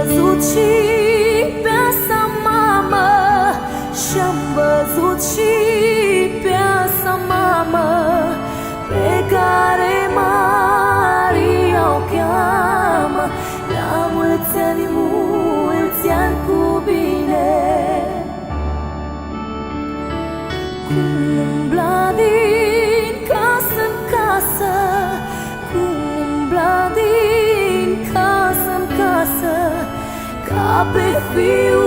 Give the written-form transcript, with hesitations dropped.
văzut și pe asta mamă, și-am văzut și pe asta mamă, pe care Maria o cheamă. La mulți ani cu bine. Cum umbla din casă în casă, cum umbla din casă în casă, ca pe fiul